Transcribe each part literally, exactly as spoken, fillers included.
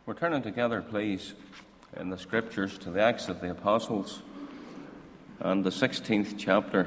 We're turning together, please, in the Scriptures to the Acts of the Apostles and the sixteenth chapter.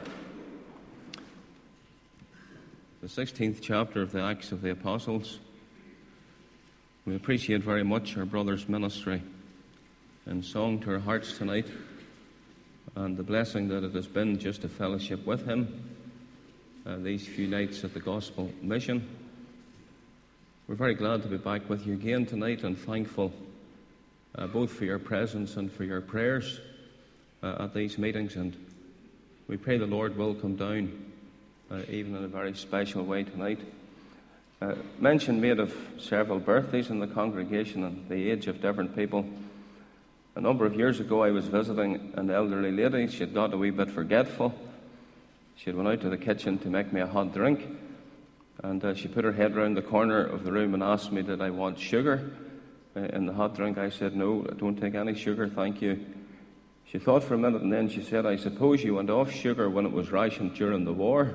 The sixteenth chapter of the Acts of the Apostles. We appreciate very much our brother's ministry in song to our hearts tonight, and the blessing that it has been just to fellowship with him uh, these few nights at the Gospel Mission. We're very glad to be back with you again tonight, and thankful uh, both for your presence and for your prayers uh, at these meetings. And we pray the Lord will come down uh, even in a very special way tonight. Uh, mention made of several birthdays in the congregation and the age of different people. A number of years ago I was visiting an elderly lady. She had got a wee bit forgetful. She had went out to the kitchen to make me a hot drink. And uh, she put her head round the corner of the room and asked me, did I want sugar uh, in the hot drink? I said, no, I don't take any sugar, thank you. She thought for a minute, and then she said, I suppose you went off sugar when it was rationed during the war.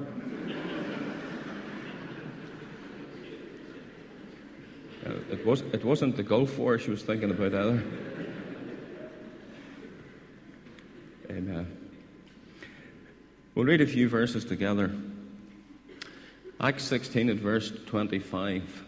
uh, it, was, it wasn't the Gulf War she was thinking about either. Amen. We'll read a few verses together. Acts sixteen at verse twenty-five.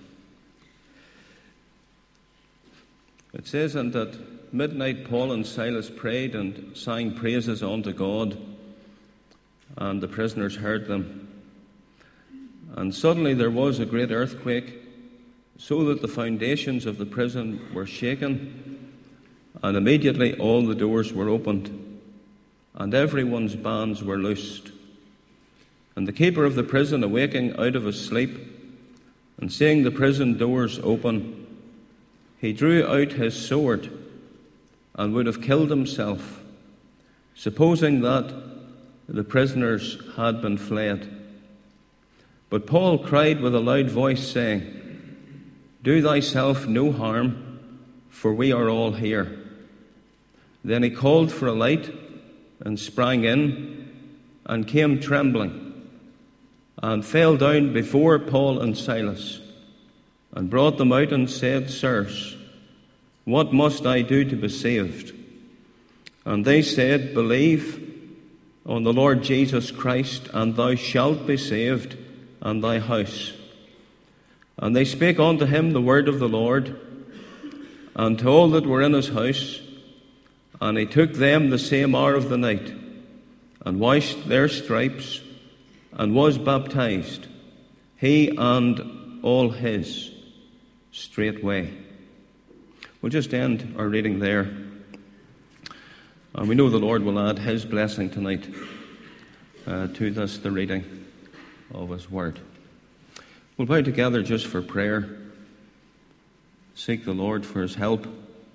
It says, and at midnight Paul and Silas prayed and sang praises unto God, and the prisoners heard them. And suddenly there was a great earthquake, so that the foundations of the prison were shaken, and immediately all the doors were opened, and everyone's bands were loosed. And the keeper of the prison, awaking out of his sleep, and seeing the prison doors open, he drew out his sword and would have killed himself, supposing that the prisoners had been fled. But Paul cried with a loud voice, saying, do thyself no harm, for we are all here. Then he called for a light and sprang in and came trembling, and fell down before Paul and Silas, and brought them out and said, sirs, what must I do to be saved? And they said, believe on the Lord Jesus Christ, and thou shalt be saved, and thy house. And they spake unto him the word of the Lord, and to all that were in his house. And he took them the same hour of the night, and washed their stripes, and was baptized, he and all his, straightway. We'll just end our reading there. And we know the Lord will add his blessing tonight uh, to this, the reading of his word. We'll bow together just for prayer. Seek the Lord for his help.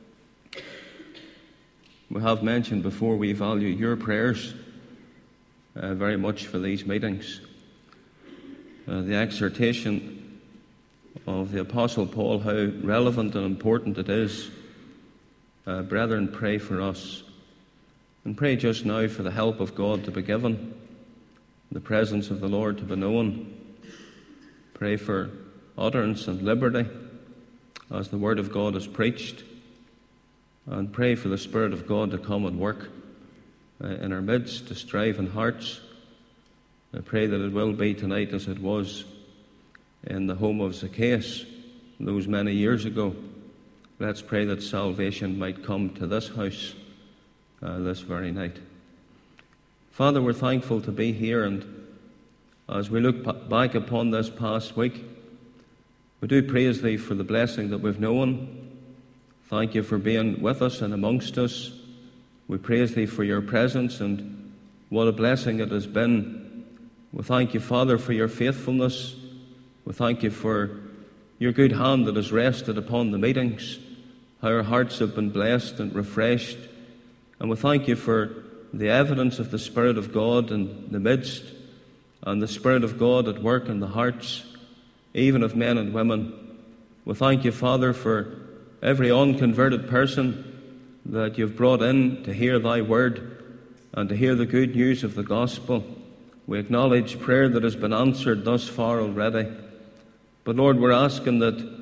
We have mentioned before we value your prayers Uh, very much for these meetings. Uh, the exhortation of the Apostle Paul, how relevant and important it is. Uh, brethren, pray for us. And pray just now for the help of God to be given, the presence of the Lord to be known. Pray for utterance and liberty as the Word of God is preached. And pray for the Spirit of God to come and work Uh, in our midst, to strive in hearts. I pray that it will be tonight as it was in the home of Zacchaeus those many years ago. Let's pray that salvation might come to this house uh, this very night. Father, we're thankful to be here, and as we look p- back upon this past week, we do praise thee for the blessing that we've known. Thank you for being with us and amongst us. We praise thee for your presence, and what a blessing it has been. We thank you, Father, for your faithfulness. We thank you for your good hand that has rested upon the meetings, how our hearts have been blessed and refreshed. And we thank you for the evidence of the Spirit of God in the midst, and the Spirit of God at work in the hearts, even of men and women. We thank you, Father, for every unconverted person that you've brought in to hear thy word and to hear the good news of the gospel. We acknowledge prayer that has been answered thus far already. But Lord, we're asking that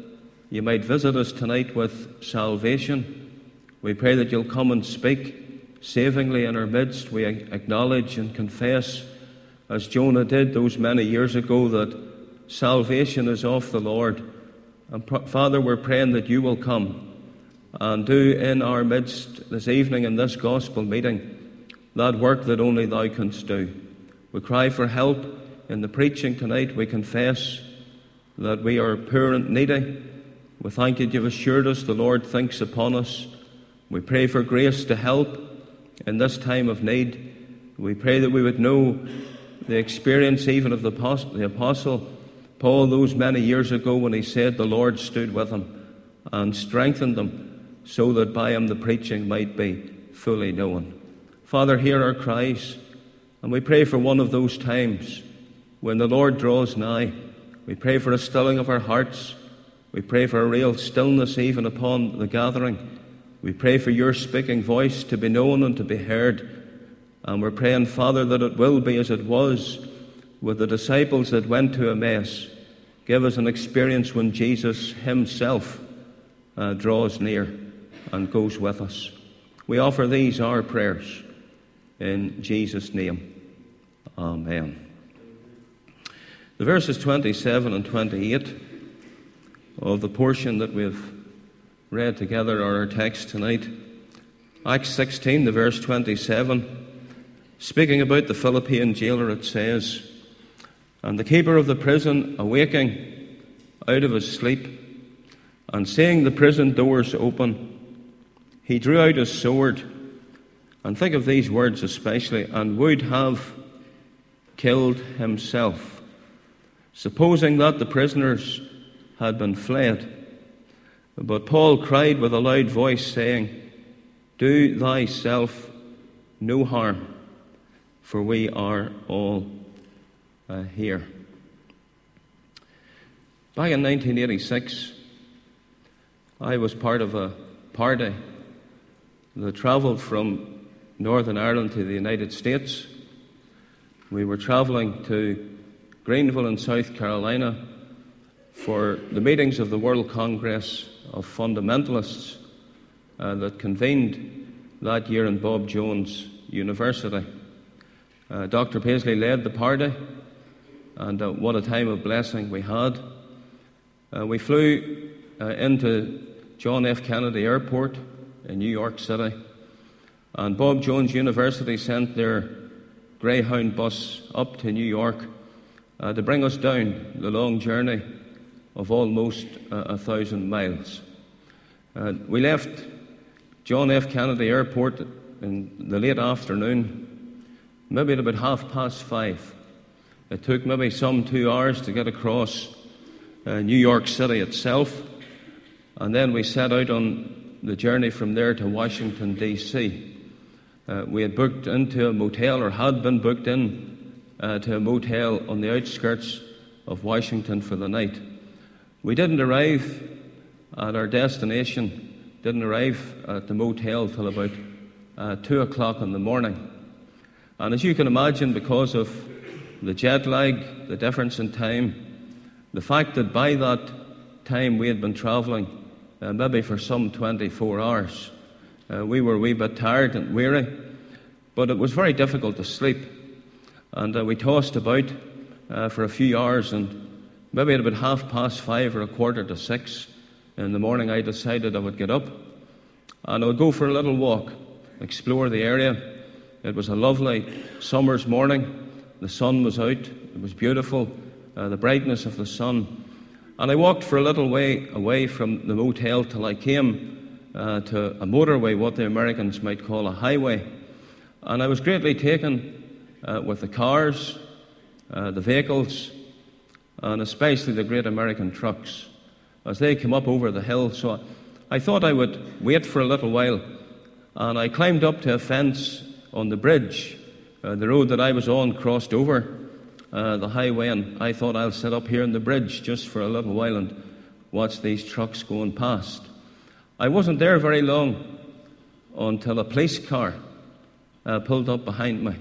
you might visit us tonight with salvation. We pray that you'll come and speak savingly in our midst. We acknowledge and confess, as Jonah did those many years ago, that salvation is of the Lord. And Father, we're praying that you will come and do in our midst this evening in this gospel meeting that work that only thou canst do. We cry for help in the preaching tonight. We confess that we are poor and needy. We thank you that you've assured us the Lord thinks upon us. We pray for grace to help in this time of need. We pray that we would know the experience even of the apostle, the apostle Paul those many years ago when he said the Lord stood with him and strengthened him so that by him the preaching might be fully known. Father, hear our cries, and we pray for one of those times when the Lord draws nigh. We pray for a stilling of our hearts. We pray for a real stillness even upon the gathering. We pray for your speaking voice to be known and to be heard. And we're praying, Father, that it will be as it was with the disciples that went to Emmaus. Give us an experience when Jesus himself uh, draws near and goes with us. We offer these our prayers in Jesus' name. Amen. The verses twenty-seven and twenty-eight of the portion that we've read together are our text tonight. Acts sixteen, the verse twenty-seven, speaking about the Philippian jailer, it says, "And the keeper of the prison, awaking out of his sleep, and seeing the prison doors open, he drew out his sword," and think of these words especially, "and would have killed himself, supposing that the prisoners had been fled. But Paul cried with a loud voice, saying, Do thyself no harm, for we are all uh, here." Back in nineteen eighty-six, I was part of a party that travelled from Northern Ireland to the United States. We were travelling to Greenville in South Carolina for the meetings of the World Congress of Fundamentalists uh, that convened that year in Bob Jones University. Uh, Doctor Paisley led the party, and uh, what a time of blessing we had. Uh, we flew uh, into John F. Kennedy Airport in New York City, and Bob Jones University sent their Greyhound bus up to New York uh, to bring us down the long journey of almost uh, a thousand miles. Uh, we left John F. Kennedy Airport in the late afternoon, maybe at about half past five. It took maybe some two hours to get across uh, New York City itself, and then we set out on the journey from there to Washington, D C Uh, we had booked into a motel, or had been booked in uh, to a motel on the outskirts of Washington for the night. We didn't arrive at our destination, didn't arrive at the motel till about uh, two o'clock in the morning. And as you can imagine, because of the jet lag, the difference in time, the fact that by that time we had been travelling uh, maybe for some twenty-four hours, Uh, we were a wee bit tired and weary, but it was very difficult to sleep. And uh, we tossed about uh, for a few hours, and maybe at about half past five or a quarter to six in the morning, I decided I would get up and I would go for a little walk, explore the area. It was a lovely summer's morning. The sun was out. It was beautiful, uh, the brightness of the sun. And I walked for a little way away from the motel till I came Uh, to a motorway, what the Americans might call a highway. And I was greatly taken uh, with the cars, uh, the vehicles, and especially the great American trucks as they came up over the hill. So I thought I would wait for a little while, and I climbed up to a fence on the bridge. Uh, the road that I was on crossed over uh, the highway, and I thought I'll sit up here on the bridge just for a little while and watch these trucks going past. I wasn't there very long until a police car uh, pulled up behind me.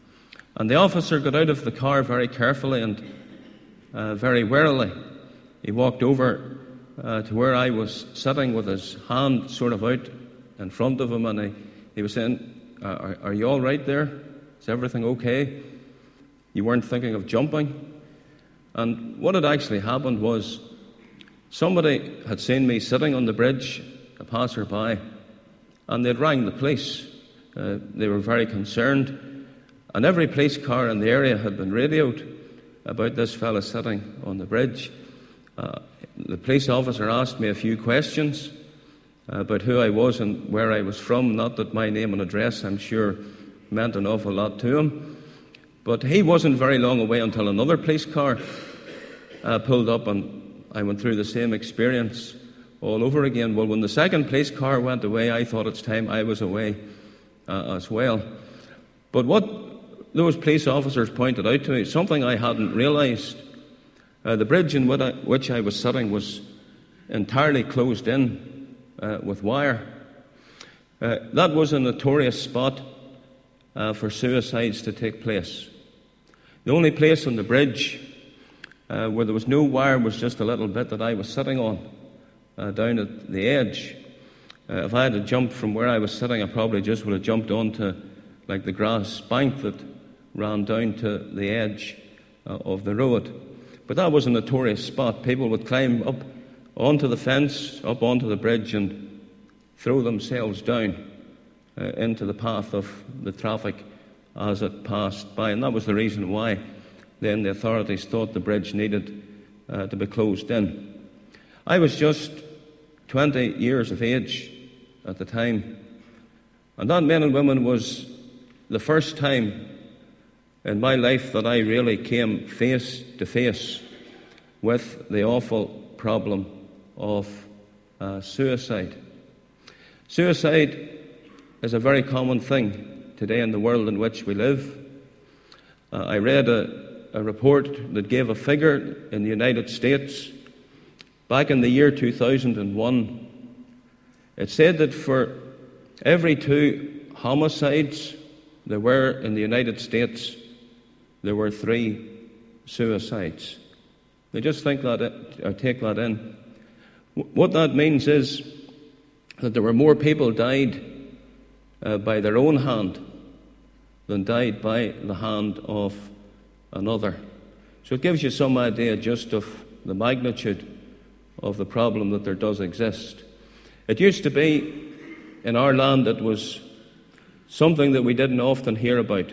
And the officer got out of the car very carefully and uh, very warily. He walked over uh, to where I was sitting with his hand sort of out in front of him, and he, he was saying, are, are you all right there? Is everything okay? You weren't thinking of jumping? And what had actually happened was somebody had seen me sitting on the bridge, a passer-by, and they'd rang the police. Uh, they were very concerned, and every police car in the area had been radioed about this fella sitting on the bridge. Uh, the police officer asked me a few questions uh, about who I was and where I was from. Not that my name and address, I'm sure, meant an awful lot to him. But he wasn't very long away until another police car uh, pulled up, and I went through the same experience all over again. Well, when the second police car went away, I thought it's time I was away uh, as well. But what those police officers pointed out to me, something I hadn't realised. Uh, the bridge in which I was sitting was entirely closed in uh, with wire. Uh, that was a notorious spot uh, for suicides to take place. The only place on the bridge uh, where there was no wire was just a little bit that I was sitting on, uh, down at the edge. Uh, if I had to jump from where I was sitting, I probably just would have jumped onto like the grass bank that ran down to the edge uh, of the road. But that was a notorious spot. People would climb up onto the fence, up onto the bridge, and throw themselves down uh, into the path of the traffic as it passed by. And that was the reason why then the authorities thought the bridge needed uh, to be closed in. I was just twenty years of age at the time, and that, men and women, was the first time in my life that I really came face to face with the awful problem of uh, suicide. Suicide is a very common thing today in the world in which we live. Uh, I read a, a report that gave a figure in the United States back in the year two thousand one. It said that for every two homicides there were in the United States, there were three suicides. They just think that it, or take that in. What that means is that there were more people died uh, by their own hand than died by the hand of another. So it gives you some idea just of the magnitude of the problem that there does exist. It used to be in our land, it was something that we didn't often hear about.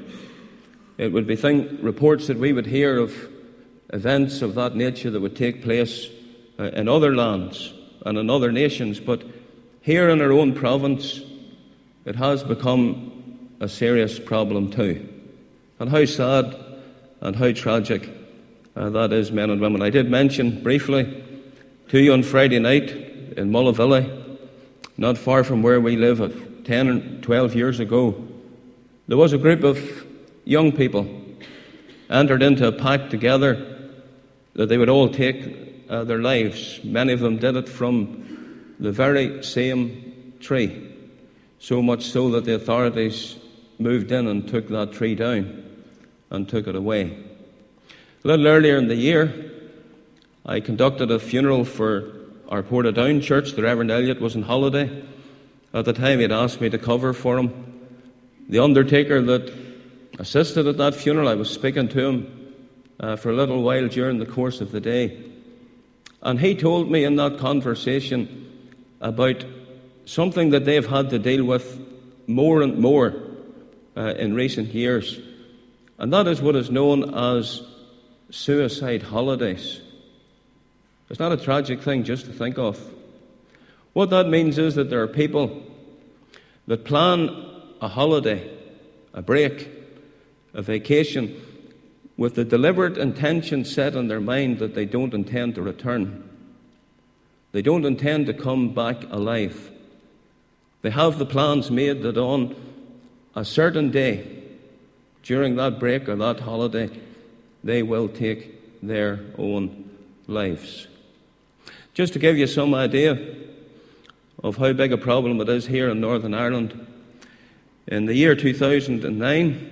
It would be thing, reports that we would hear of events of that nature that would take place uh, in other lands and in other nations. But here in our own province, it has become a serious problem too. And how sad and how tragic uh, that is, men and women. I did mention briefly to you on Friday night in Mullavilly, not far from where we live, at ten and twelve years ago, there was a group of young people entered into a pact together that they would all take uh, their lives. Many of them did it from the very same tree, so much so that the authorities moved in and took that tree down and took it away. A little earlier in the year, I conducted a funeral for our Portadown church. The Reverend Elliot was on holiday. At the time, he had asked me to cover for him. The undertaker that assisted at that funeral, I was speaking to him uh, for a little while during the course of the day. And he told me in that conversation about something that they've had to deal with more and more uh, in recent years. And that is what is known as suicide holidays. It's not a tragic thing just to think of. What that means is that there are people that plan a holiday, a break, a vacation, with the deliberate intention set in their mind that they don't intend to return. They don't intend to come back alive. They have the plans made that on a certain day, during that break or that holiday, they will take their own lives. Just to give you some idea of how big a problem it is here in Northern Ireland, in the year two thousand nine,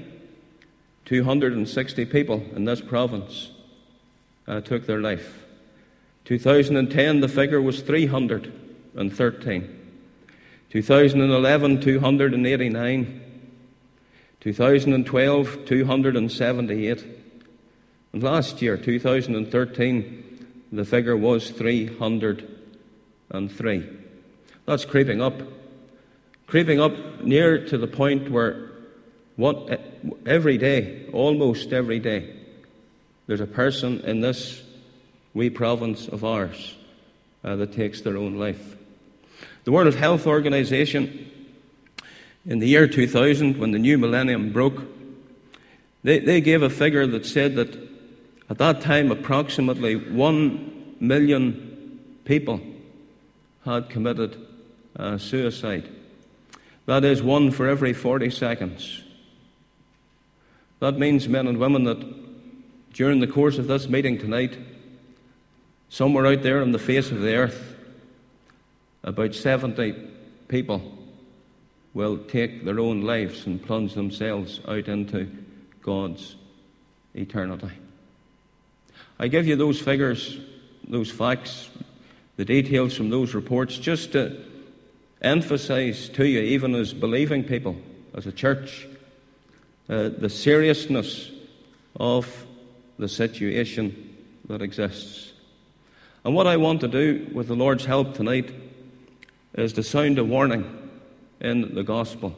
two hundred sixty people in this province uh, took their life. two thousand ten, the figure was three hundred thirteen. two thousand eleven, two hundred eighty-nine. two thousand twelve, two hundred seventy-eight. And last year, two thousand thirteen, the figure was three hundred three. That's creeping up. Creeping up near to the point where what every day, almost every day, there's a person in this wee province of ours uh, that takes their own life. The World Health Organization, in the year two thousand, when the new millennium broke, they, they gave a figure that said that at that time approximately one million people had committed uh, suicide. That is one for every forty seconds. That means, men and women, that during the course of this meeting tonight, somewhere out there on the face of the earth, about seventy people will take their own lives and plunge themselves out into God's eternity. I give you those figures, those facts, the details from those reports, just to emphasize to you, even as believing people, as a church, uh, the seriousness of the situation that exists. And what I want to do with the Lord's help tonight is to sound a warning in the gospel.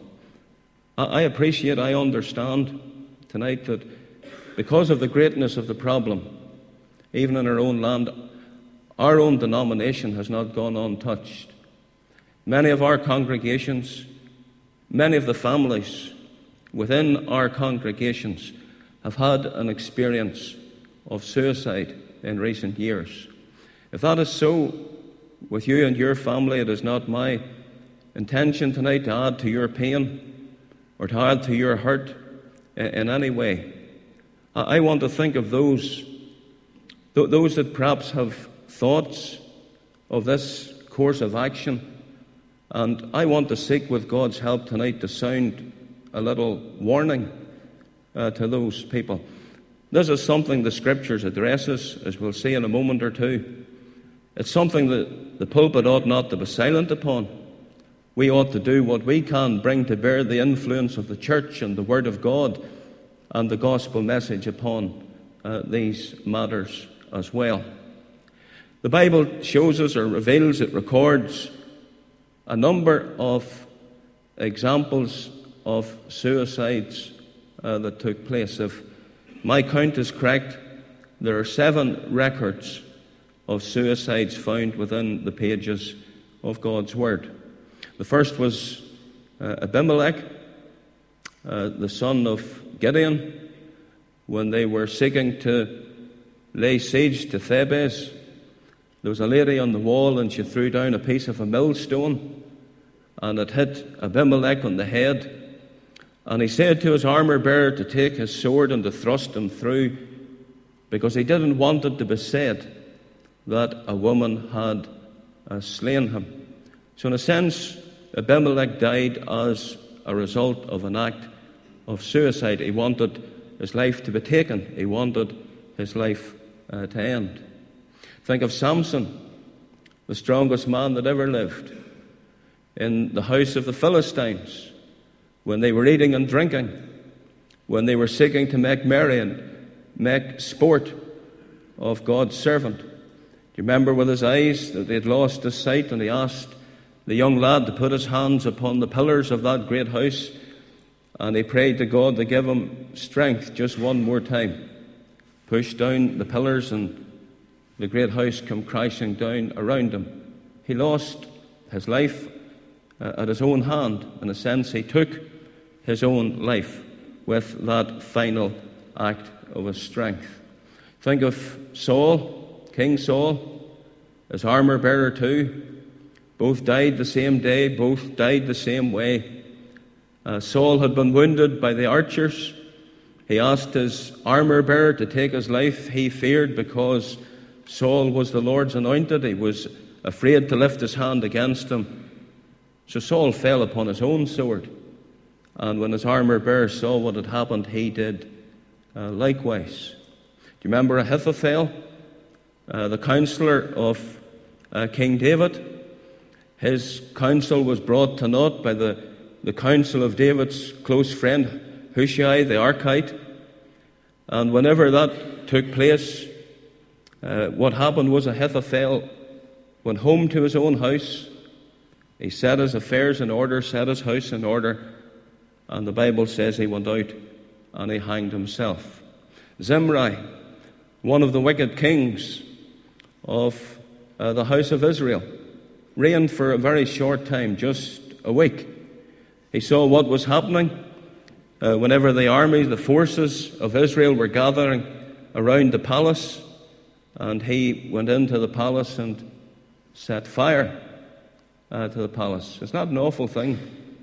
I appreciate, I understand tonight that because of the greatness of the problem, even in our own land, our own denomination has not gone untouched. Many of our congregations, many of the families within our congregations have had an experience of suicide in recent years. If that is so with you and your family, it is not my intention tonight to add to your pain or to add to your hurt in any way. I want to think of those, those that perhaps have thoughts of this course of action, and I want to seek with God's help tonight to sound a little warning uh, to those people. This is something the Scriptures addresses, as we'll see in a moment or two. It's something that the pulpit ought not to be silent upon. We ought to do what we can, bring to bear the influence of the church and the Word of God and the gospel message upon uh, these matters as well. The Bible shows us, or reveals, it records a number of examples of suicides uh, that took place. If my count is correct, there are seven records of suicides found within the pages of God's Word. The first was uh, Abimelech, uh, the son of Gideon, when they were seeking to lay siege to Thebes. There was a lady on the wall, and she threw down a piece of a millstone, and it hit Abimelech on the head. And he said to his armor-bearer to take his sword and to thrust him through, because he didn't want it to be said that a woman had uh, slain him. So in a sense, Abimelech died as a result of an act of suicide. He wanted his life to be taken. He wanted his life uh, to end. Think of Samson, the strongest man that ever lived, in the house of the Philistines, when they were eating and drinking, when they were seeking to make merry and make sport of God's servant. Do you remember with his eyes that they had lost his sight, and he asked the young lad to put his hands upon the pillars of that great house, and he prayed to God to give him strength just one more time. Pushed down the pillars, and the great house came crashing down around him. He lost his life uh, at his own hand. In a sense, he took his own life with that final act of his strength. Think of Saul, King Saul, his armor-bearer too. Both died the same day, both died the same way. Uh, Saul had been wounded by the archers. He asked his armor-bearer to take his life. He feared because Saul was the Lord's anointed. He was afraid to lift his hand against him. So Saul fell upon his own sword. And when his armor-bearer saw what had happened, he did uh, likewise. Do you remember Ahithophel, uh, the counselor of uh, King David. His counsel was brought to naught by the, the counsel of David's close friend Hushai the Archite. And whenever that took place, uh, what happened was Ahithophel went home to his own house. He set his affairs in order, set his house in order, and the Bible says he went out and he hanged himself. Zimri, one of the wicked kings of uh, the house of Israel, reigned for a very short time, just a week. He saw what was happening uh, whenever the armies, the forces of Israel were gathering around the palace, and he went into the palace and set fire uh, to the palace. It's not an awful thing.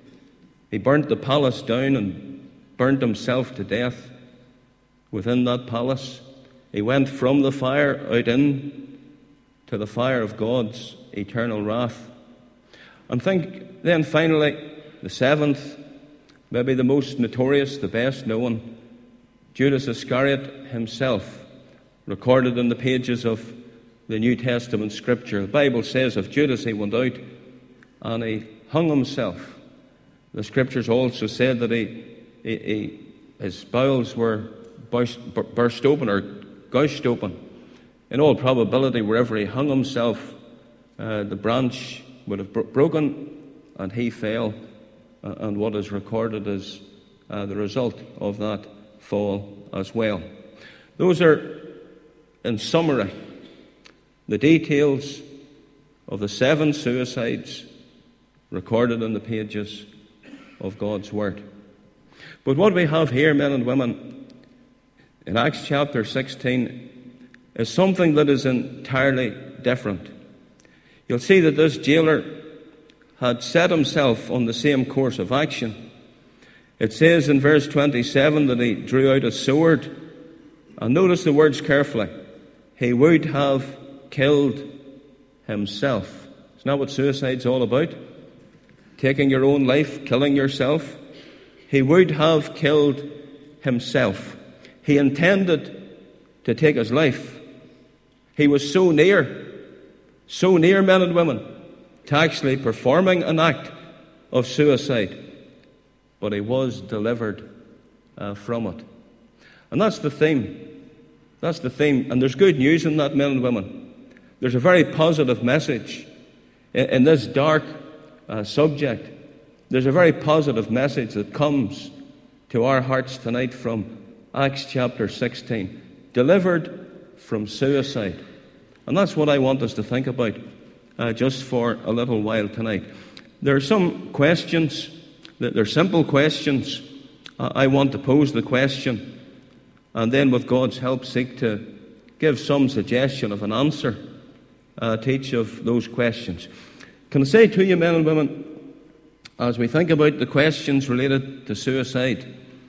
He burnt the palace down and burnt himself to death within that palace. He went from the fire out in to the fire of God's eternal wrath. And think then finally, the seventh, maybe the most notorious, the best known, Judas Iscariot himself, recorded in the pages of the New Testament Scripture. The Bible says of Judas, he went out and he hung himself. The Scriptures also said that he, he, he his bowels were burst, burst open or gouged open. In all probability, wherever he hung himself, uh, the branch would have bro- broken and he fell. Uh, and what is recorded is uh, the result of that fall as well. Those are, in summary, the details of the seven suicides recorded in the pages of God's Word. But what we have here, men and women, in Acts chapter sixteen, is something that is entirely different. You'll see that this jailer had set himself on the same course of action. It says in verse twenty-seven that he drew out a sword. And notice the words carefully. He would have killed himself. Isn't that what suicide's all about? Taking your own life, killing yourself. He would have killed himself. He intended to take his life. He was so near, so near, men and women, to actually performing an act of suicide. But he was delivered uh, from it. And that's the theme. That's the theme. And there's good news in that, men and women. There's a very positive message in, in this dark uh, subject. There's a very positive message that comes to our hearts tonight from Acts chapter sixteen. Delivered from suicide. And that's what I want us to think about uh, just for a little while tonight. There are some questions, they're simple questions. Uh, I want to pose the question, and then with God's help seek to give some suggestion of an answer uh, to each of those questions. Can I say to you, men and women, as we think about the questions related to suicide,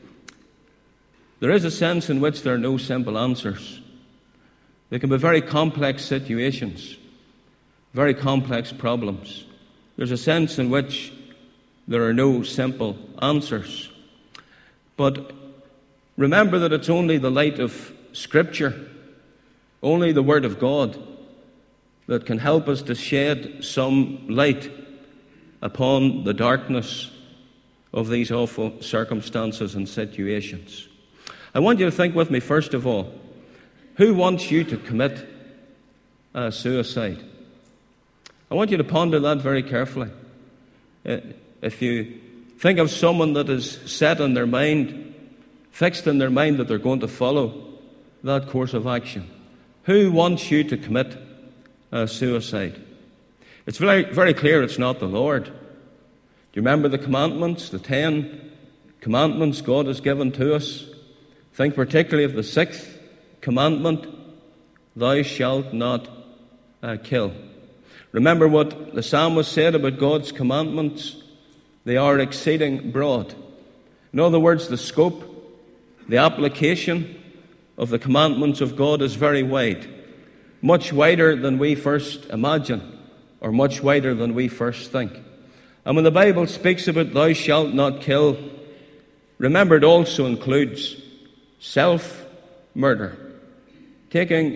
there is a sense in which there are no simple answers. There can be very complex situations, very complex problems. There's a sense in which there are no simple answers. But remember that it's only the light of Scripture, only the Word of God, that can help us to shed some light upon the darkness of these awful circumstances and situations. I want you to think with me, first of all, who wants you to commit uh, suicide? I want you to ponder that very carefully. Uh, if you think of someone that is set in their mind, fixed in their mind that they're going to follow that course of action, who wants you to commit uh, suicide? It's very, very clear it's not the Lord. Do you remember the commandments, the ten commandments God has given to us? Think particularly of the sixth commandment, thou shalt not uh, kill. Remember what the psalmist said about God's commandments? They are exceeding broad. In other words, the scope, the application of the commandments of God is very wide, much wider than we first imagine, or much wider than we first think. And when the Bible speaks about thou shalt not kill, remember it also includes self-murder, taking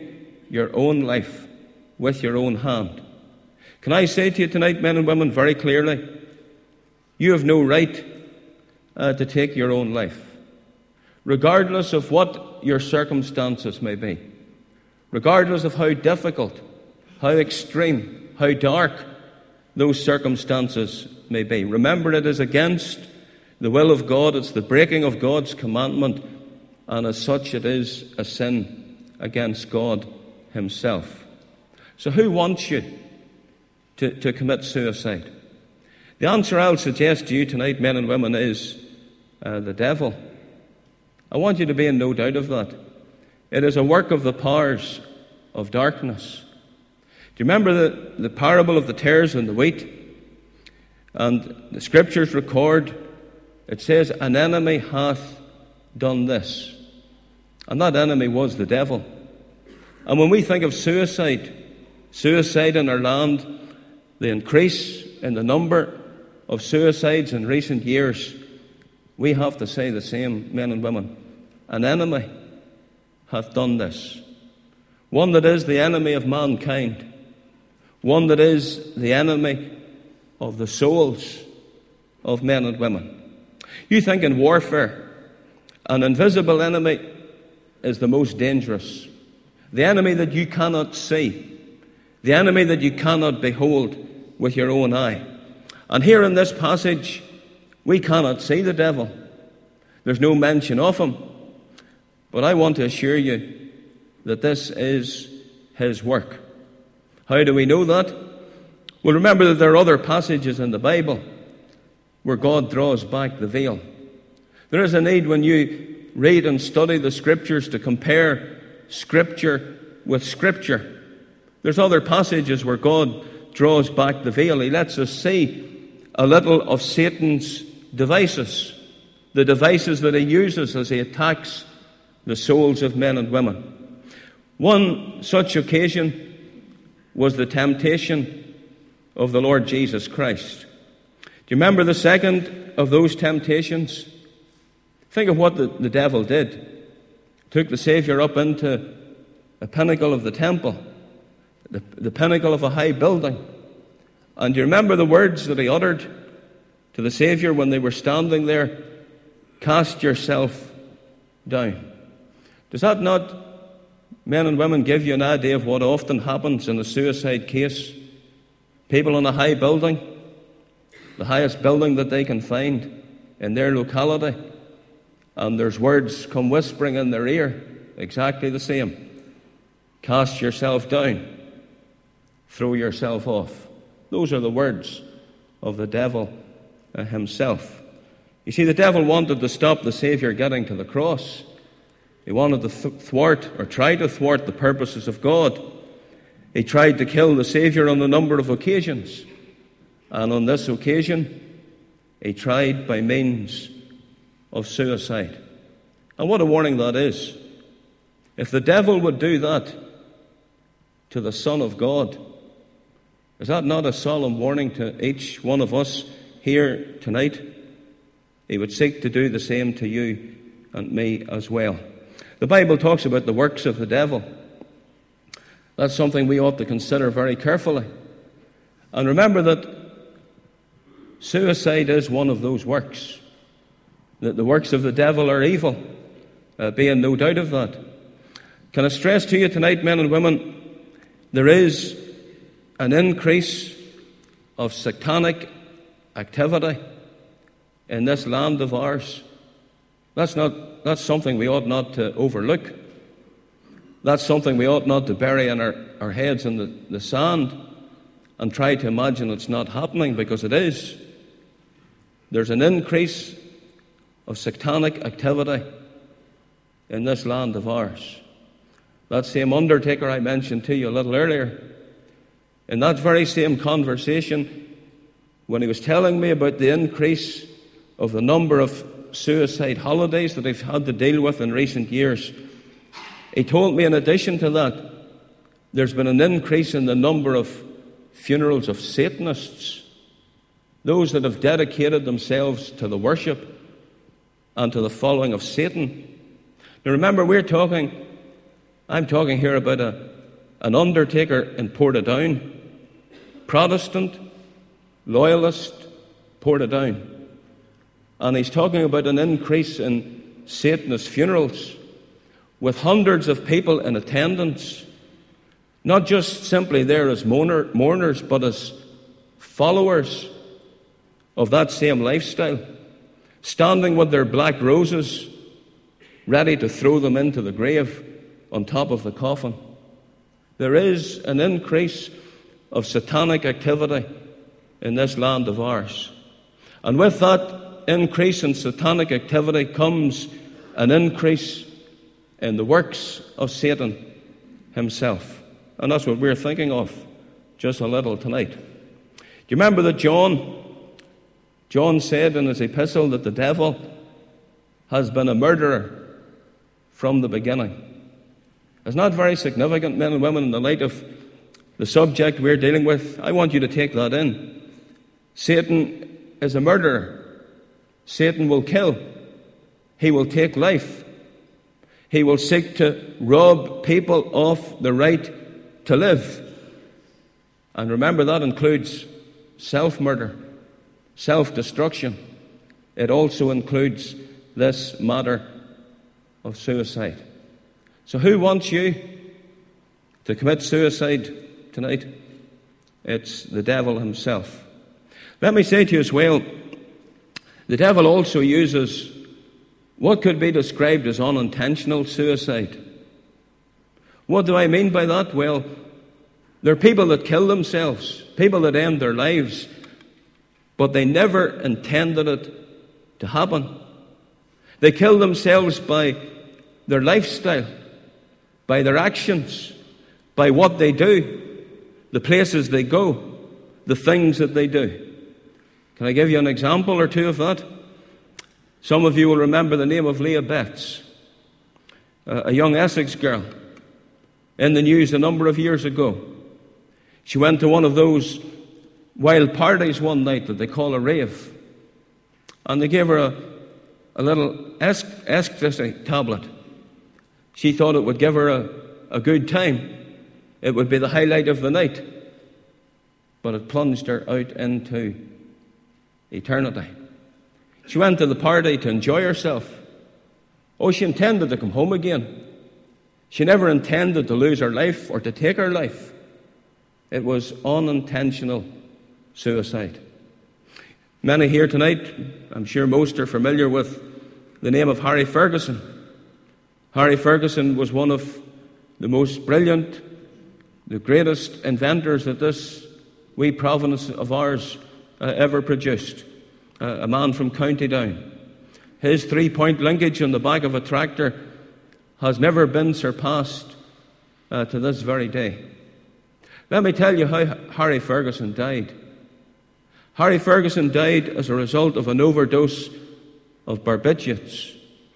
your own life with your own hand. Can I say to you tonight, men and women, very clearly, you have no right uh, to take your own life, regardless of what your circumstances may be, regardless of how difficult, how extreme, how dark those circumstances may be. Remember, it is against the will of God. It's the breaking of God's commandment, and as such it is a sin against God himself. So who wants you to, to commit suicide? The answer I'll suggest to you tonight, men and women, is uh, the devil. I want you to be in no doubt of that. It is a work of the powers of darkness. Do you remember the, the parable of the tares and the wheat? And the scriptures record, it says, an enemy hath done this. And that enemy was the devil. And when we think of suicide, suicide in our land, the increase in the number of suicides in recent years, we have to say the same, men and women. An enemy hath done this. One that is the enemy of mankind. One that is the enemy of the souls of men and women. You think in warfare, an invisible enemy is the most dangerous. The enemy that you cannot see. The enemy that you cannot behold with your own eye. And here in this passage, we cannot see the devil. There's no mention of him. But I want to assure you that this is his work. How do we know that? Well, remember that there are other passages in the Bible where God draws back the veil. There is a need when you read and study the Scriptures to compare Scripture with Scripture. There's other passages where God draws back the veil. He lets us see a little of Satan's devices, the devices that he uses as he attacks the souls of men and women. One such occasion was the temptation of the Lord Jesus Christ. Do you remember the second of those temptations? Think of what the, the devil did. Took the Savior up into the pinnacle of the temple, the, the pinnacle of a high building. And do you remember the words that he uttered to the Savior when they were standing there? Cast yourself down. Does that not, men and women, give you an idea of what often happens in a suicide case? People in a high building, the highest building that they can find in their locality, and there's words come whispering in their ear, exactly the same. Cast yourself down. Throw yourself off. Those are the words of the devil uh, himself. You see, the devil wanted to stop the Savior getting to the cross. He wanted to thwart, or try to thwart, the purposes of God. He tried to kill the Savior on a number of occasions. And on this occasion, he tried by means of suicide. And what a warning that is. If the devil would do that to the Son of God, is that not a solemn warning to each one of us here tonight? He would seek to do the same to you and me as well. The Bible talks about the works of the devil. That's something we ought to consider very carefully. And remember that suicide is one of those works. That the works of the devil are evil, uh, being no doubt of that. Can I stress to you tonight, men and women, there is an increase of satanic activity in this land of ours. That's not, that's something we ought not to overlook. That's something we ought not to bury in our, our heads in the, the sand and try to imagine it's not happening, because it is. There's an increase of satanic activity in this land of ours. That same undertaker I mentioned to you a little earlier, in that very same conversation, when he was telling me about the increase of the number of suicide holidays that I've had to deal with in recent years, he told me in addition to that, there's been an increase in the number of funerals of Satanists, those that have dedicated themselves to the worship and to the following of Satan. Now remember, we're talking, I'm talking here about a, an undertaker in Portadown, Protestant, loyalist, Portadown. And he's talking about an increase in Satanist funerals with hundreds of people in attendance, not just simply there as mourner, mourners, but as followers of that same lifestyle, standing with their black roses, ready to throw them into the grave on top of the coffin. There is an increase of satanic activity in this land of ours. And with that increase in satanic activity comes an increase in the works of Satan himself. And that's what we're thinking of just a little tonight. Do you remember that John, John said in his epistle that the devil has been a murderer from the beginning? It's not very significant, men and women, in the light of the subject we're dealing with. I want you to take that in. Satan is a murderer. Satan will kill. He will take life. He will seek to rob people of the right to live. And remember, that includes self-murder, self-destruction. It also includes this matter of suicide. So who wants you to commit suicide tonight? It's the devil himself. Let me say to you as well, the devil also uses what could be described as unintentional suicide. What do I mean by that? Well, there are people that kill themselves, people that end their lives, but they never intended it to happen. They kill themselves by their lifestyle, by their actions, by what they do, the places they go, the things that they do. Can I give you an example or two of that? Some of you will remember the name of Leah Betts, a young Essex girl, in the news a number of years ago. She went to one of those wild parties one night that they call a rave, and they gave her a, a little ecstasy tablet. She thought it would give her a, a good time. It would be the highlight of the night. But it plunged her out into eternity. She went to the party to enjoy herself. Oh, she intended to come home again. She never intended to lose her life or to take her life. It was unintentional suicide. Many here tonight, I'm sure most are familiar with the name of Harry Ferguson. Harry Ferguson was one of the most brilliant, the greatest inventors that this wee province of ours uh, ever produced. Uh, a man from County Down. His three-point linkage on the back of a tractor has never been surpassed uh, to this very day. Let me tell you how Harry Ferguson died. Harry Ferguson died as a result of an overdose of barbiturates.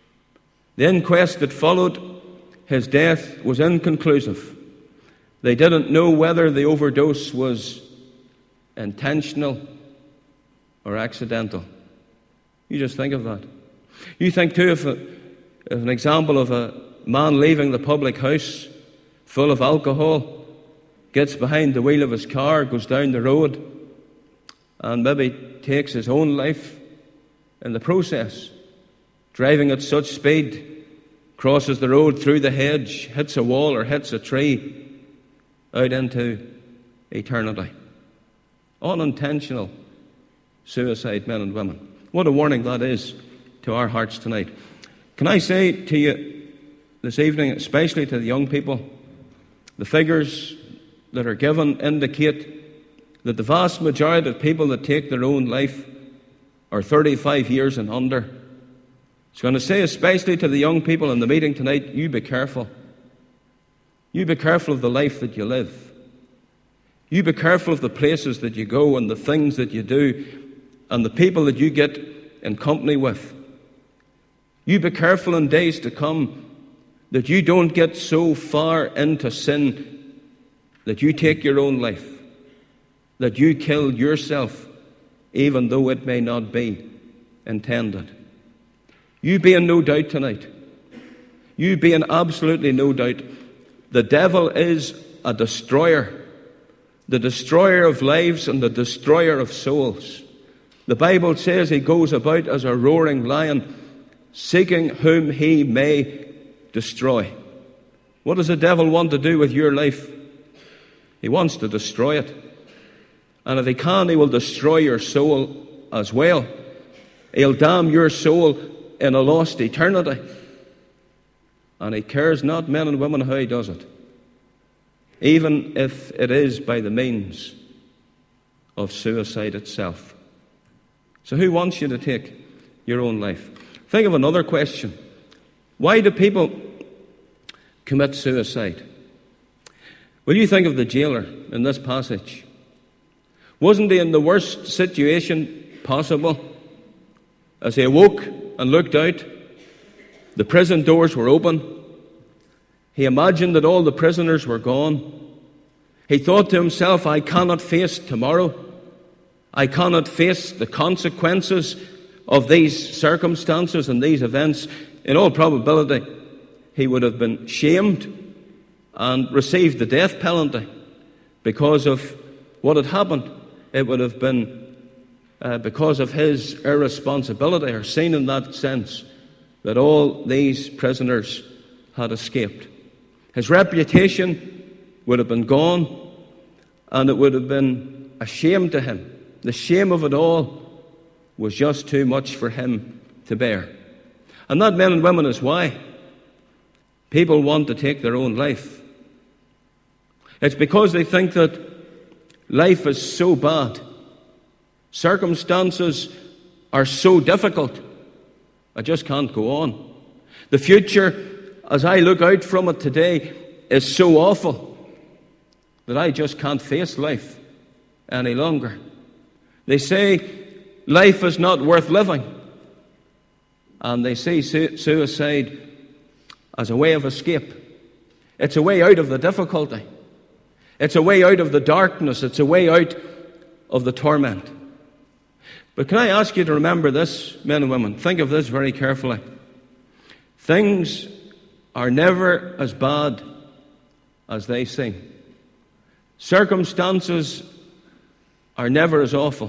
The inquest that followed his death was inconclusive. They didn't know whether the overdose was intentional or accidental. You just think of that. You think too of, a, of an example of a man leaving the public house full of alcohol, gets behind the wheel of his car, goes down the road, and maybe takes his own life in the process, driving at such speed, crosses the road through the hedge, hits a wall or hits a tree, out into eternity. Unintentional suicide, men and women. What a warning that is to our hearts tonight. Can I say to you this evening, especially to the young people, the figures that are given indicate that the vast majority of people that take their own life are thirty-five years and under. It's going to say, especially to the young people in the meeting tonight, you be careful. You be careful of the life that you live. You be careful of the places that you go and the things that you do and the people that you get in company with. You be careful in days to come that you don't get so far into sin that you take your own life, that you kill yourself, even though it may not be intended. You be in no doubt tonight. You be in absolutely no doubt. The devil is a destroyer, the destroyer of lives and the destroyer of souls. The Bible says he goes about as a roaring lion, seeking whom he may destroy. What does the devil want to do with your life? He wants to destroy it. And if he can, he will destroy your soul as well. He'll damn your soul in a lost eternity. And he cares not, men and women, how he does it, even if it is by the means of suicide itself. So who wants you to take your own life? Think of another question. Why do people commit suicide? Will you think of the jailer in this passage? Wasn't he in the worst situation possible? As he awoke and looked out, the prison doors were open. He imagined that all the prisoners were gone. He thought to himself, I cannot face tomorrow. I cannot face the consequences of these circumstances and these events. In all probability, he would have been shamed and received the death penalty because of what had happened. It would have been uh, because of his irresponsibility, or seen in that sense, that all these prisoners had escaped. His reputation would have been gone, and it would have been a shame to him. The shame of it all was just too much for him to bear. And that, men and women, is why people want to take their own life. It's because they think that life is so bad, circumstances are so difficult, I just can't go on. The future, as I look out from it today, is so awful that I just can't face life any longer. They say life is not worth living, and they see su- suicide as a way of escape. It's a way out of the difficulty. It's a way out of the darkness. It's a way out of the torment. But can I ask you to remember this, men and women? Think of this very carefully. Things are never as bad as they seem. Circumstances are never as awful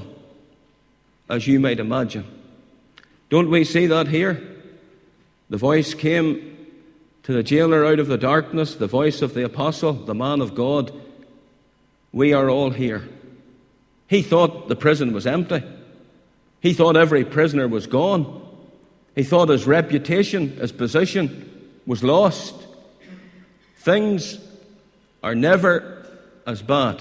as you might imagine. Don't we see that here? The voice came to the jailer out of the darkness, the voice of the apostle, the man of God. We are all here. He thought the prison was empty. He thought every prisoner was gone. He thought his reputation, his position was lost. Things are never as bad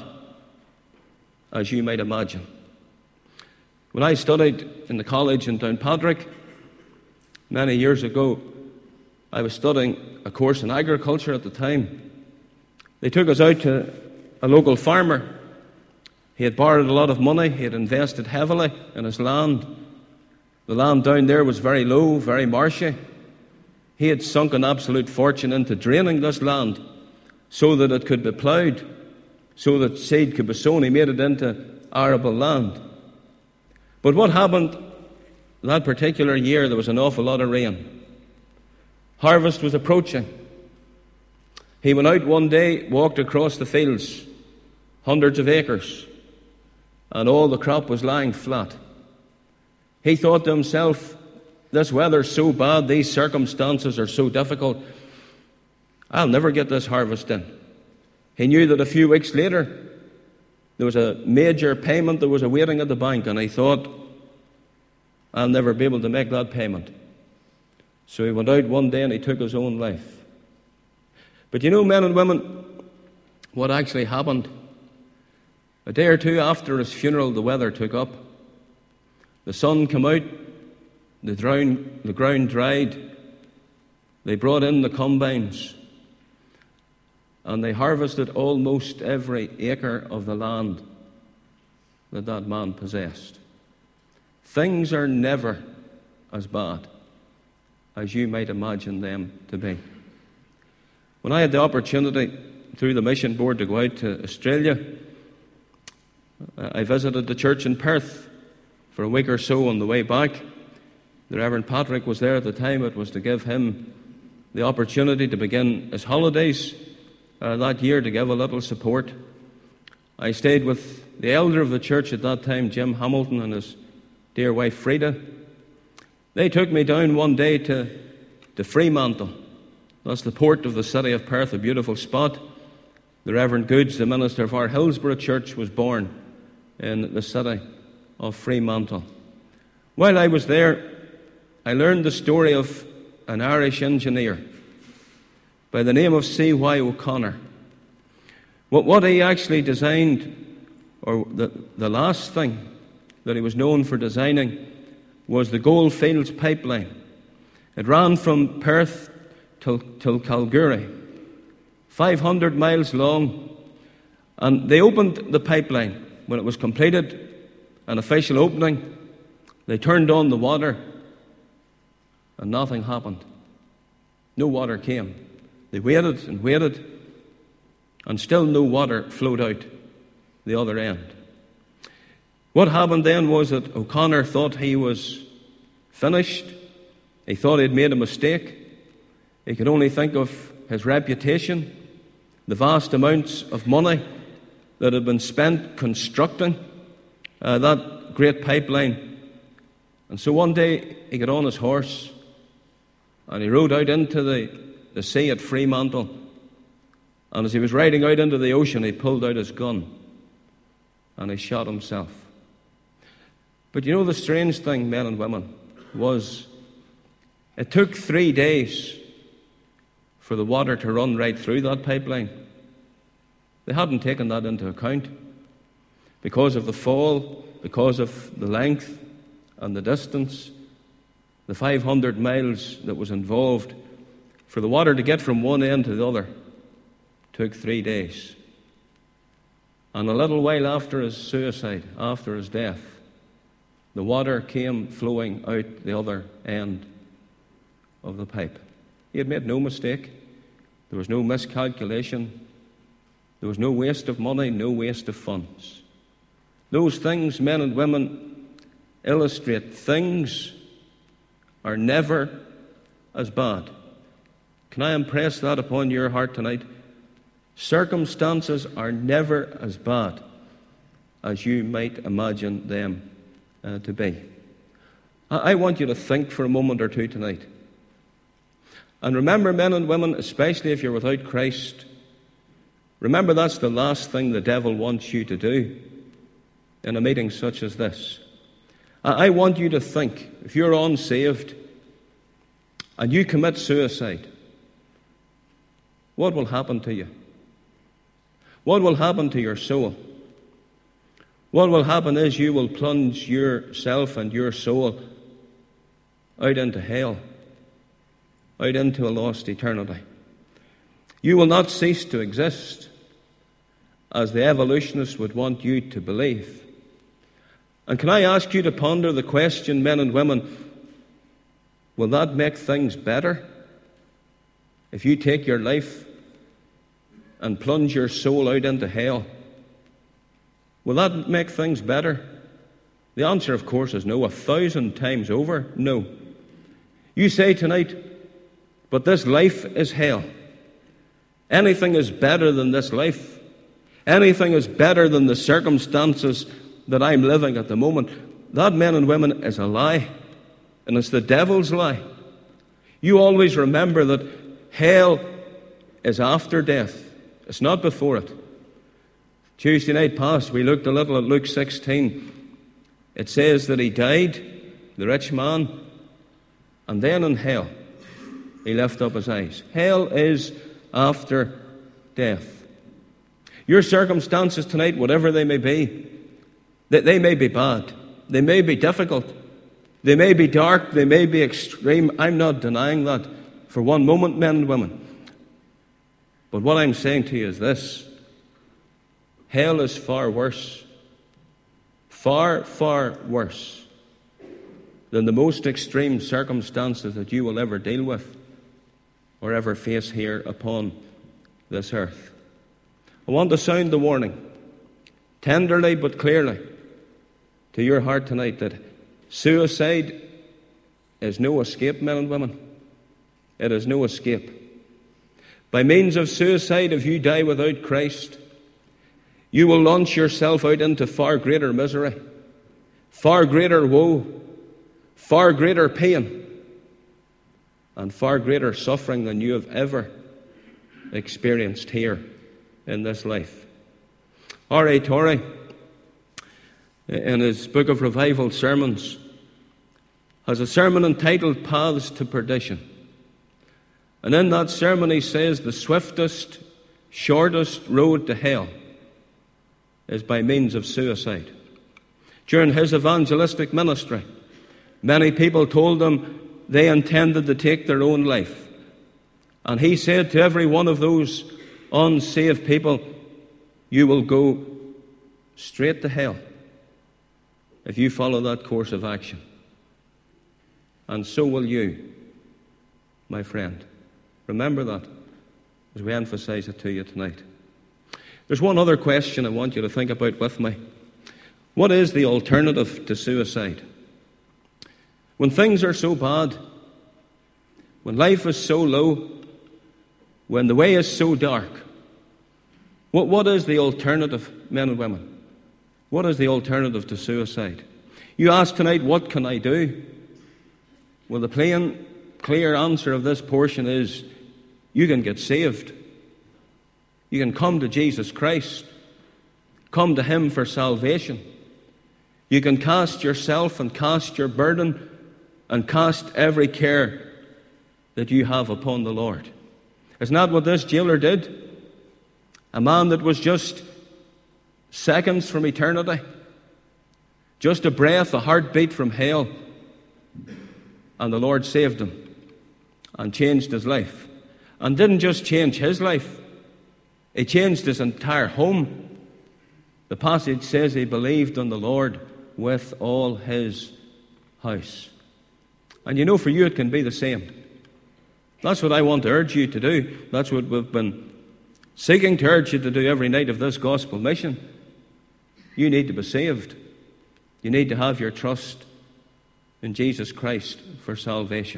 as you might imagine. When I studied in the college in Downpatrick many years ago, I was studying a course in agriculture at the time. They took us out to a local farmer. He had borrowed a lot of money. He had invested heavily in his land. The land down there was very low, very marshy. He had sunk an absolute fortune into draining this land so that it could be ploughed, so that seed could be sown. He made it into arable land. But what happened that particular year, there was an awful lot of rain. Harvest was approaching. He went out one day, walked across the fields, hundreds of acres, and all the crop was lying flat. He thought to himself, this weather's so bad, these circumstances are so difficult, I'll never get this harvest in. He knew that a few weeks later, there was a major payment that was awaiting at the bank, and he thought, I'll never be able to make that payment. So he went out one day and he took his own life. But you know, men and women, what actually happened? A day or two after his funeral, the weather took up. The sun came out, the ground, the ground dried. They brought in the combines, and they harvested almost every acre of the land that that man possessed. Things are never as bad as you might imagine them to be. When I had the opportunity through the mission board to go out to Australia, I visited the church in Perth for a week or so on the way back. The Reverend Patrick was there at the time. It was to give him the opportunity to begin his holidays uh, that year to give a little support. I stayed with the elder of the church at that time, Jim Hamilton, and his dear wife Frida. They took me down one day to, to Fremantle. That's the port of the city of Perth, a beautiful spot. The Reverend Goods, the minister of our Hillsborough church, was born in the city of Fremantle. While I was there, I learned the story of an Irish engineer by the name of C Y O'Connor. What, what he actually designed, or the, the last thing that he was known for designing, was the Goldfields pipeline. It ran from Perth till, till Kalgoorlie, five hundred miles long, and they opened the pipeline. When it was completed, an official opening, they turned on the water, and nothing happened. No water came. They waited and waited, and still no water flowed out the other end. What happened then was that O'Connor thought he was finished. He thought he'd made a mistake. He could only think of his reputation, the vast amounts of money that had been spent constructing uh, that great pipeline. And so one day he got on his horse and he rode out into the, the sea at Fremantle. And as he was riding out into the ocean, he pulled out his gun and he shot himself. But you know, the strange thing, men and women, was it took three days for the water to run right through that pipeline. They hadn't taken that into account. Because of the fall, because of the length and the distance, the five hundred miles that was involved, for the water to get from one end to the other took three days. And a little while after his suicide, after his death, the water came flowing out the other end of the pipe. He had made no mistake. There was no miscalculation. There was no waste of money, no waste of funds. Those things, men and women, illustrate things are never as bad. Can I impress that upon your heart tonight? Circumstances are never as bad as you might imagine them uh, to be. I-, I want you to think for a moment or two tonight. And remember, men and women, especially if you're without Christ, remember that's the last thing the devil wants you to do in a meeting such as this. I, I want you to think, if you're unsaved and you commit suicide, what will happen to you? What will happen to your soul? What will happen is you will plunge yourself and your soul out into hell, out into a lost eternity. You will not cease to exist, as the evolutionists would want you to believe. And can I ask you to ponder the question, men and women, will that make things better if you take your life and plunge your soul out into hell? Will that make things better? The answer, of course, is no, a thousand times over, no. You say tonight, but this life is hell. Anything is better than this life. Anything is better than the circumstances that I'm living at the moment. That, men and women, is a lie. And it's the devil's lie. You always remember that hell is after death. It's not before it. Tuesday night past, we looked a little at Luke sixteen. It says that he died, the rich man, and then in hell he lifted up his eyes. Hell is after death. Your circumstances tonight, whatever they may be, they, they may be bad. They may be difficult. They may be dark. They may be extreme. I'm not denying that for one moment, men and women. But what I'm saying to you is this. Hell is far worse, far, far worse than the most extreme circumstances that you will ever deal with or ever face here upon this earth. I want to sound the warning, tenderly but clearly, to your heart tonight that suicide is no escape, men and women. It is no escape. By means of suicide, if you die without Christ, you will launch yourself out into far greater misery, far greater woe, far greater pain, and far greater suffering than you have ever experienced here in this life. R A Torrey, in his Book of Revival Sermons, has a sermon entitled Paths to Perdition. And in that sermon he says the swiftest, shortest road to hell is by means of suicide. During his evangelistic ministry, many people told him they intended to take their own life. And he said to every one of those unsaved people, you will go straight to hell if you follow that course of action. And so will you, my friend. Remember that as we emphasize it to you tonight. There's one other question I want you to think about with me. What is the alternative to suicide? When things are so bad, when life is so low, when the way is so dark, what, what is the alternative, men and women? What is the alternative to suicide? You ask tonight, what can I do? Well, the plain, clear answer of this portion is, you can get saved. You can come to Jesus Christ. Come to Him for salvation. You can cast yourself and cast your burden and cast every care that you have upon the Lord. Isn't that what this jailer did? A man that was just seconds from eternity, just a breath, a heartbeat from hell, and the Lord saved him and changed his life. And didn't just change his life, He changed his entire home. The passage says he believed on the Lord with all his house. And you know, for you it can be the same. That's what I want to urge you to do. That's what we've been seeking to urge you to do every night of this gospel mission. You need to be saved. You need to have your trust in Jesus Christ for salvation.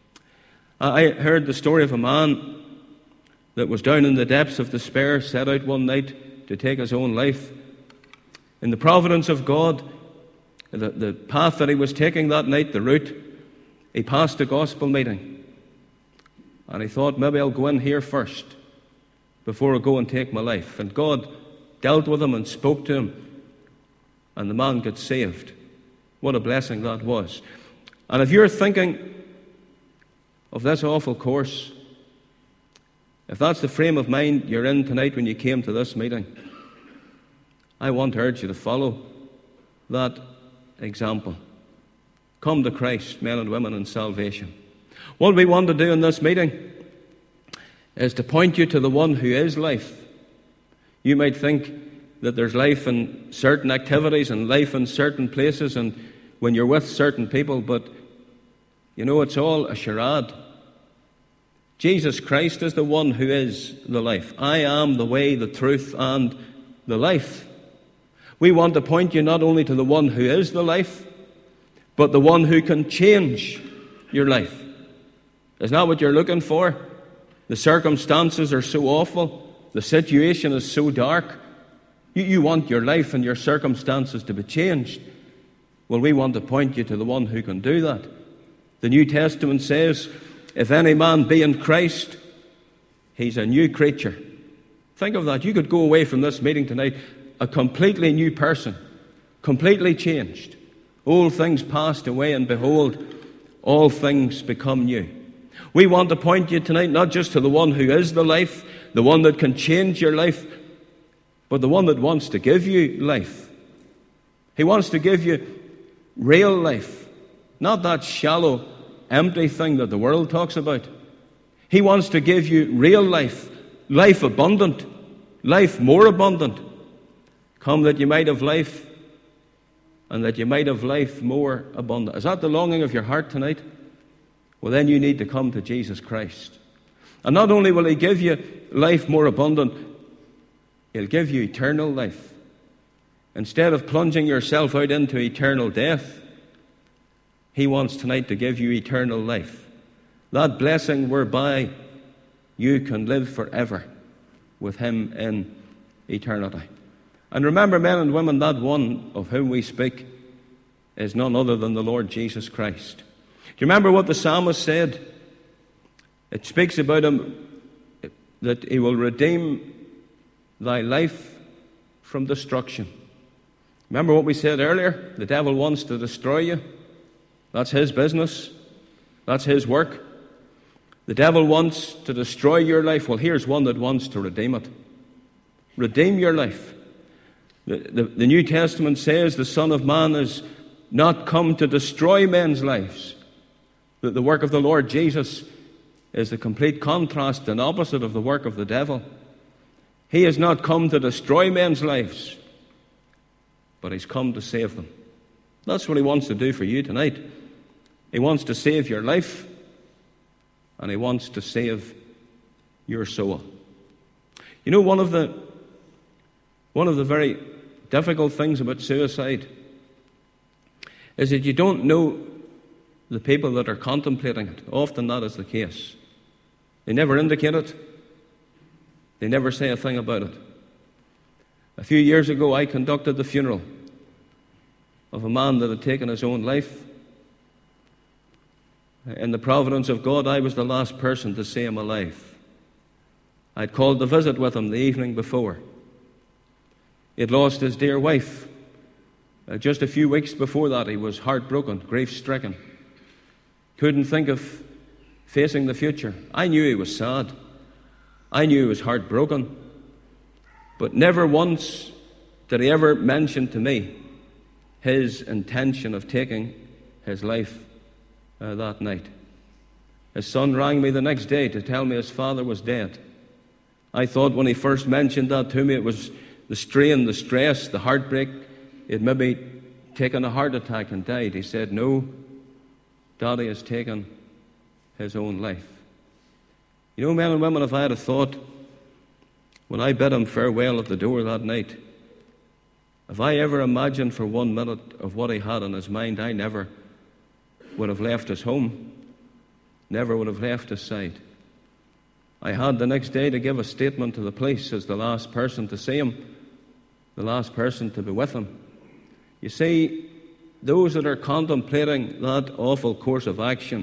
I heard the story of a man that was down in the depths of despair, set out one night to take his own life. In the providence of God, the, the path that he was taking that night, the route, he passed a gospel meeting. And he thought, maybe I'll go in here first before I go and take my life. And God dealt with him and spoke to him, and the man got saved. What a blessing that was. And if you're thinking of this awful course, if that's the frame of mind you're in tonight when you came to this meeting, I want to urge you to follow that example. Come to Christ, men and women, in salvation. What we want to do in this meeting is to point you to the one who is life. You might think that there's life in certain activities and life in certain places and when you're with certain people, but you know, it's all a charade. Jesus Christ is the one who is the life. I am the way, the truth, and the life. We want to point you not only to the one who is the life, but the one who can change your life. Isn't that what you're looking for? The circumstances are so awful. The situation is so dark. You, you want your life and your circumstances to be changed. Well, we want to point you to the one who can do that. The New Testament says, if any man be in Christ, he's a new creature. Think of that. You could go away from this meeting tonight a completely new person, completely changed. Old things passed away, and behold, all things become new. We want to point you tonight not just to the one who is the life, the one that can change your life, but the one that wants to give you life. He wants to give you real life, not that shallow, empty thing that the world talks about. He wants to give you real life, life abundant, life more abundant. Come that you might have life, and that you might have life more abundant. Is that the longing of your heart tonight? Well, then you need to come to Jesus Christ. And not only will He give you life more abundant, He'll give you eternal life. Instead of plunging yourself out into eternal death, He wants tonight to give you eternal life. That blessing whereby you can live forever with him in eternity. And remember, men and women, that one of whom we speak is none other than the Lord Jesus Christ. Do you remember what the psalmist said? It speaks about him, that he will redeem thy life from destruction. Remember what we said earlier? The devil wants to destroy you. That's his business. That's his work. The devil wants to destroy your life. Well, here's one that wants to redeem it. Redeem your life. The, the, the New Testament says the Son of Man is not come to destroy men's lives. That the work of the Lord Jesus is the complete contrast and opposite of the work of the devil. He has not come to destroy men's lives, but he's come to save them. That's what he wants to do for you tonight. He wants to save your life, and he wants to save your soul. You know, one of the one of the very difficult things about suicide is that you don't know the people that are contemplating it. Often that is the case. They never indicate it. They never say a thing about it. A few years ago, I conducted the funeral of a man that had taken his own life. In the providence of God, I was the last person to see him alive. I'd called to visit with him the evening before. He had lost his dear wife. Uh, just a few weeks before that, he was heartbroken, grief-stricken. Couldn't think of facing the future. I knew he was sad. I knew he was heartbroken. But never once did he ever mention to me his intention of taking his life uh, that night. His son rang me the next day to tell me his father was dead. I thought when he first mentioned that to me, it was the strain, the stress, the heartbreak. He had maybe taken a heart attack and died. He said, no, Daddy has taken his own life. You know, men and women, if I had a thought when I bid him farewell at the door that night, if I ever imagined for one minute of what he had in his mind, I never would have left his home, never would have left his side. I had the next day to give a statement to the police as the last person to see him, the last person to be with him. You see, those that are contemplating that awful course of action,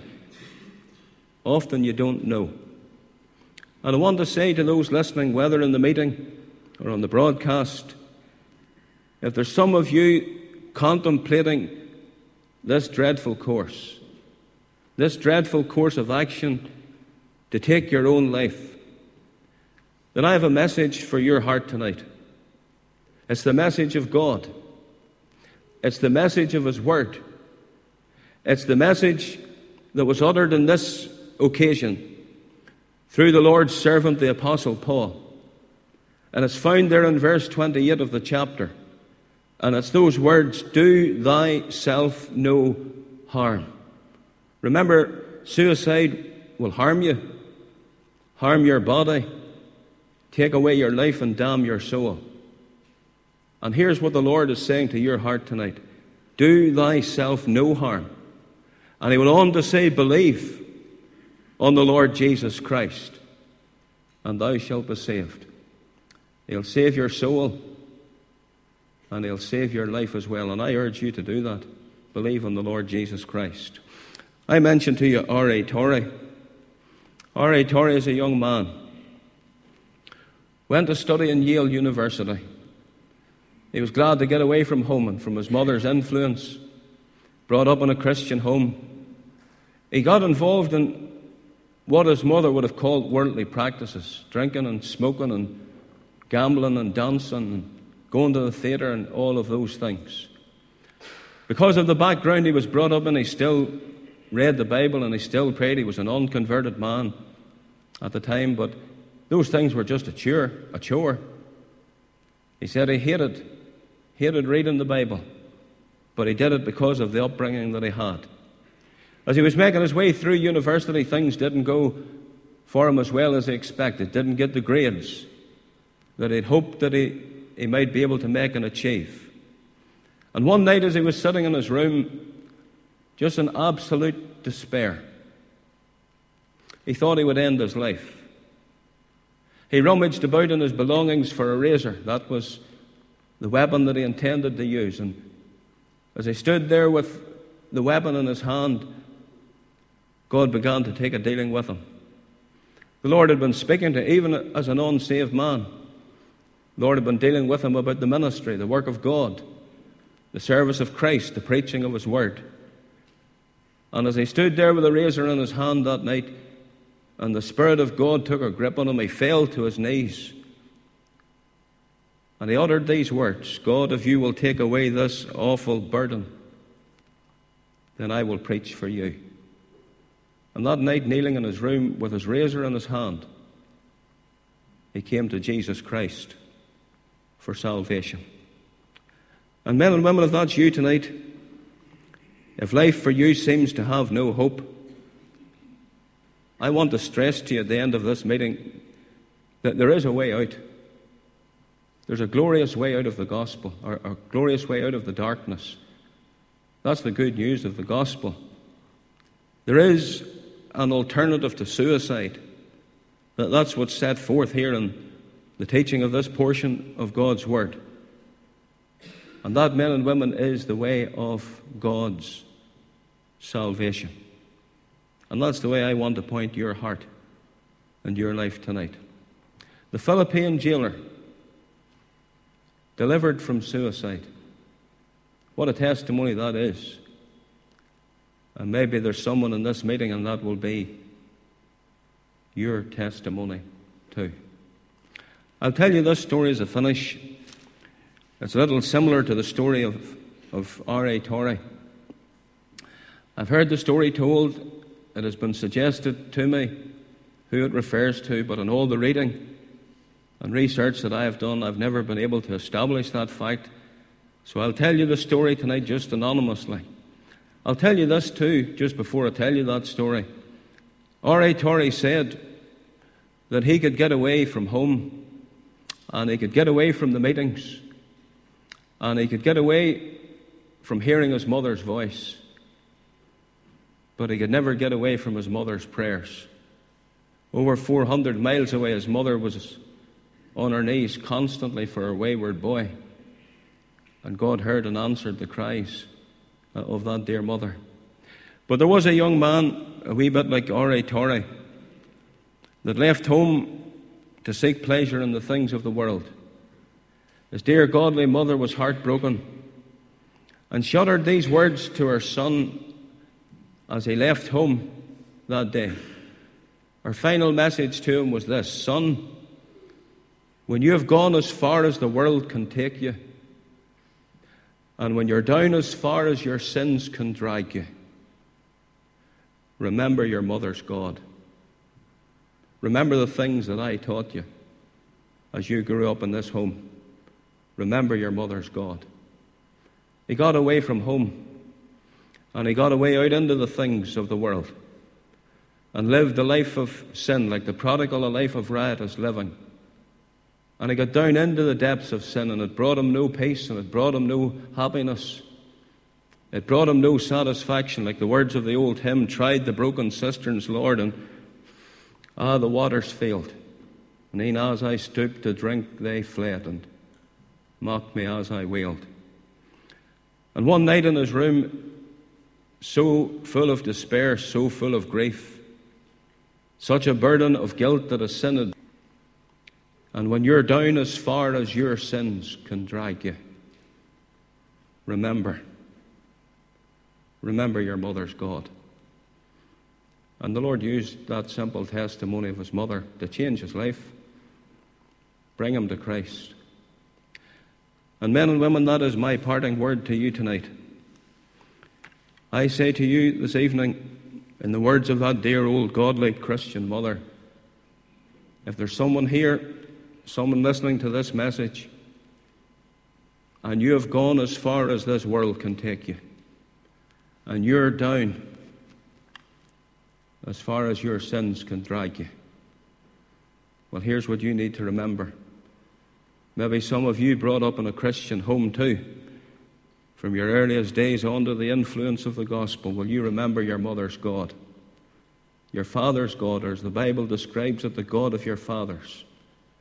often you don't know. And I want to say to those listening, whether in the meeting or on the broadcast, if there's some of you contemplating this dreadful course, this dreadful course of action to take your own life, then I have a message for your heart tonight. It's the message of God. It's the message of His Word. It's the message that was uttered in this occasion through the Lord's servant, the Apostle Paul. And it's found there in verse twenty-eight of the chapter. And it's those words, do thyself no harm. Remember, suicide will harm you, harm your body, take away your life and damn your soul. And here's what the Lord is saying to your heart tonight. Do thyself no harm. And He went on to say, believe on the Lord Jesus Christ, and thou shalt be saved. He'll save your soul, and He'll save your life as well. And I urge you to do that. Believe on the Lord Jesus Christ. I mentioned to you R A Torrey. R A Torrey is a young man. Went to study in Yale University. He was glad to get away from home and from his mother's influence. Brought up in a Christian home. He got involved in what his mother would have called worldly practices. Drinking and smoking and gambling and dancing and going to the theatre and all of those things. Because of the background he was brought up in, he still read the Bible and he still prayed. He was an unconverted man at the time, but those things were just a chore. A chore. He said he hated, hated reading the Bible, but he did it because of the upbringing that he had. As he was making his way through university, things didn't go for him as well as he expected. Didn't get the grades that he'd hoped that he, he might be able to make and achieve. And one night as he was sitting in his room, just in absolute despair, he thought he would end his life. He rummaged about in his belongings for a razor. That was the weapon that he intended to use. And as he stood there with the weapon in his hand, God began to take a dealing with him. The Lord had been speaking to him even as an unsaved man. The Lord had been dealing with him about the ministry, the work of God, the service of Christ, the preaching of his word. And as he stood there with a razor in his hand that night, and the Spirit of God took a grip on him, he fell to his knees. And he uttered these words, God, if you will take away this awful burden, then I will preach for you. And that night, kneeling in his room with his razor in his hand, he came to Jesus Christ for salvation. And men and women, if that's you tonight, if life for you seems to have no hope, I want to stress to you at the end of this meeting that there is a way out. There's a glorious way out of the gospel, or a glorious way out of the darkness. That's the good news of the gospel. There is an alternative to suicide. That's what's set forth here in the teaching of this portion of God's word. And that, men and women, is the way of God's salvation. And that's the way I want to point your heart and your life tonight. The Philippine jailer, delivered from suicide. What a testimony that is. And maybe there's someone in this meeting, and that will be your testimony too. I'll tell you this story as a finish. It's a little similar to the story of, of R A Torrey. I've heard the story told. It has been suggested to me who it refers to, but in all the reading and research that I have done, I've never been able to establish that fact. So I'll tell you the story tonight just anonymously. I'll tell you this too, just before I tell you that story. R A Torrey said that he could get away from home, and he could get away from the meetings, and he could get away from hearing his mother's voice, but he could never get away from his mother's prayers. Over four hundred miles away, his mother was on her knees constantly for her wayward boy. And God heard and answered the cries of that dear mother. But there was a young man, a wee bit like R A Torrey, that left home to seek pleasure in the things of the world. His dear godly mother was heartbroken, and she uttered these words to her son as he left home that day. Her final message to him was this: Son, when you have gone as far as the world can take you, and when you're down as far as your sins can drag you, remember your mother's God. Remember the things that I taught you as you grew up in this home. Remember your mother's God. He got away from home, and he got away out into the things of the world and lived a life of sin, like the prodigal, a life of riotous living. And he got down into the depths of sin, and it brought him no peace, and it brought him no happiness. It brought him no satisfaction, like the words of the old hymn, tried the broken cisterns, Lord, and ah, the waters failed. And e'en as I stooped to drink, they fled, and mocked me as I wailed. And one night in his room, so full of despair, so full of grief, such a burden of guilt that a sin had. And when you're down as far as your sins can drag you, remember, remember your mother's God. And the Lord used that simple testimony of his mother to change his life, bring him to Christ. And men and women, that is my parting word to you tonight. I say to you this evening, in the words of that dear old godly Christian mother, if there's someone here, someone listening to this message, and you have gone as far as this world can take you, and you're down as far as your sins can drag you, well, here's what you need to remember. Maybe some of you brought up in a Christian home too, from your earliest days under the influence of the gospel. Will you remember your mother's God, your father's God, or as the Bible describes it, the God of your fathers?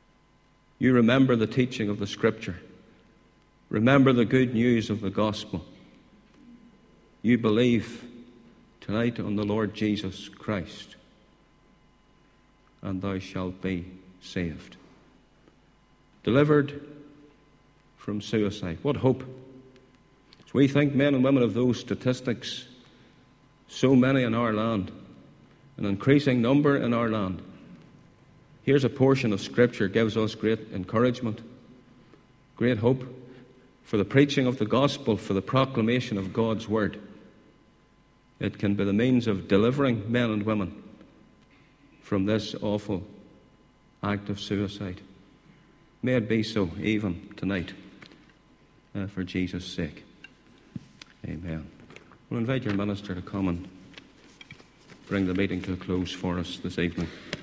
You remember the teaching of the Scripture. Remember the good news of the gospel. You believe tonight on the Lord Jesus Christ, and thou shalt be saved. Delivered from suicide. What hope! As we think, men and women, of those statistics, so many in our land, an increasing number in our land, here's a portion of Scripture gives us great encouragement, great hope for the preaching of the gospel, for the proclamation of God's word. It can be the means of delivering men and women from this awful act of suicide. May it be so even tonight, uh, for Jesus' sake. Amen. We'll invite your minister to come and bring the meeting to a close for us this evening.